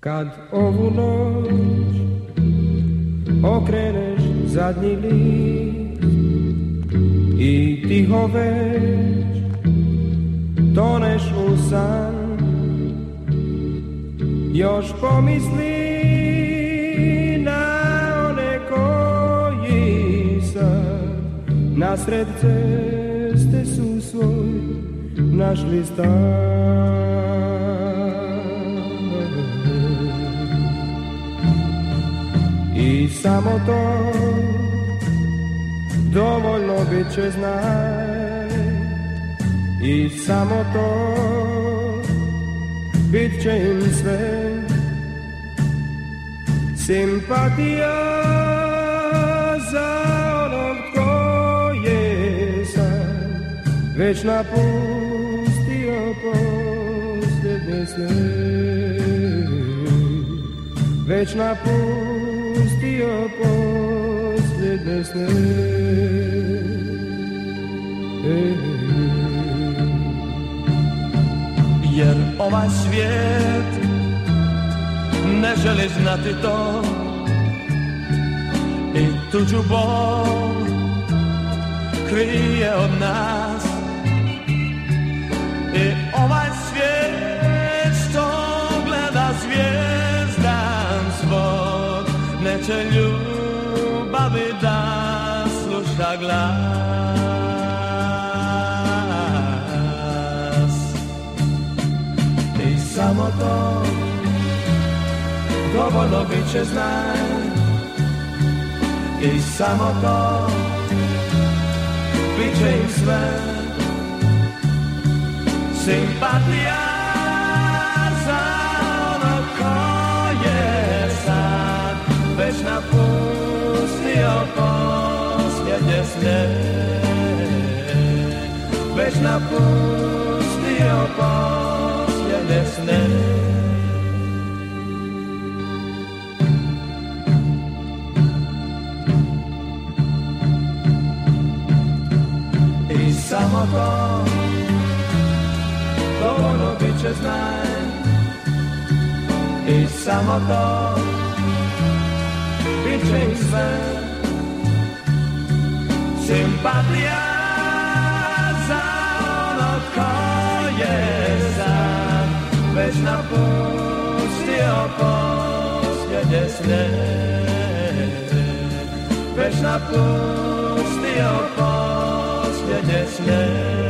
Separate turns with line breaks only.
Kad ovu noć okreneš zadnji list i tiho već toneš u san, još pomisli na one koji sad nasred ceste su svoj našli stan. I samo to dovoljno bit će, znaj, i samo to bit će im sve. Simpatija za onog tko je sad već napustio posljednje sne, već napustio posljednje sne.
Jer ovaj svijet ne želi znati to, i tuđu bol krije od nas. I ovaj svijet što gleda zvijezdan svog neće ljubavi da sluša glas. I samo to dovoljno bit će, znaj, i samo to bit će im sve. Simpatija za ono ko je sad već napustio posljednje sne, već napustio posljednje sne. I samo to dovoljno bit će, znaj, i samo to bit će im sve. Simpatija za ono ko je sad već napustio posljednje sne, već napustio posljednje sne.